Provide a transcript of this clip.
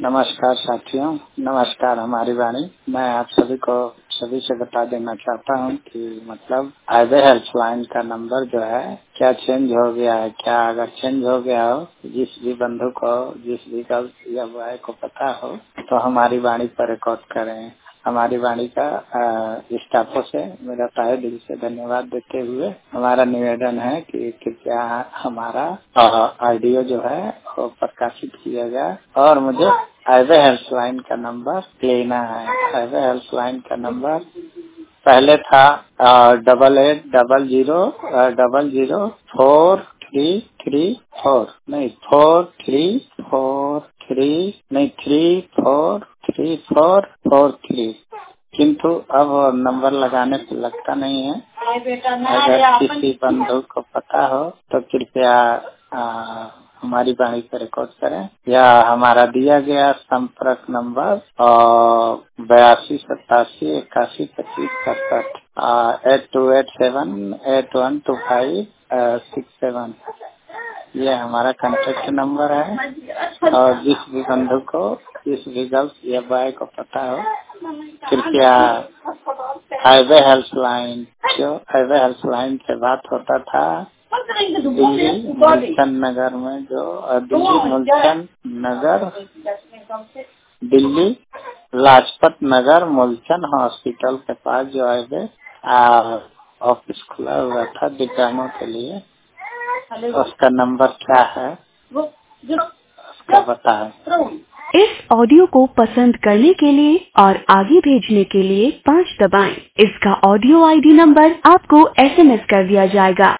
नमस्कार साथियों, नमस्कार हमारी वाणी। मैं आप सभी से बता देना चाहता हूं कि मतलब हाईवे हेल्पलाइन का नंबर जो है क्या चेंज हो गया है। क्या अगर चेंज हो गया हो, जिस भी बंधु को, जिस भी गर्ल्स या बॉय को पता हो तो हमारी वाणी पर रिकॉर्ड करें। हमारी वाणी का स्टाफों से मेरा तहे दिल से धन्यवाद देते हुए हमारा निवेदन है कि कृपया हमारा ऑडियो जो है वो प्रकाशित किया जाए और मुझे हाईवे हेल्पलाइन का नंबर लेना है। हाईवे हेल्पलाइन का नंबर पहले था 8800004334 नहीं 4343 नहीं 343443, किंतु अब नंबर लगाने पे लगता नहीं है। अगर किसी बंधु को पता हो तो कृपया हमारी वाणी पर रिकॉर्ड करें या हमारा दिया गया संपर्क नंबर 8287812567 8287812567 ये हमारा कांटेक्ट नंबर है। और जिस भी बंधु को, जिस भी गर्ल्स या बॉय को पता हो, कृपया हाईवे हेल्पलाइन से बात होता था दिल्ली मुल्चन नगर में, जो दिल्ली लाजपत नगर मुल्चन हॉस्पिटल के पास जो हाईवे ऑफिस खुला हुआ था दिव्यांगों के लिए। उसका नंबर क्या है उसका बताएं। इस ऑडियो को पसंद करने के लिए और आगे भेजने के लिए 5 दबाएं। इसका ऑडियो आईडी नंबर आपको SMS कर दिया जाएगा।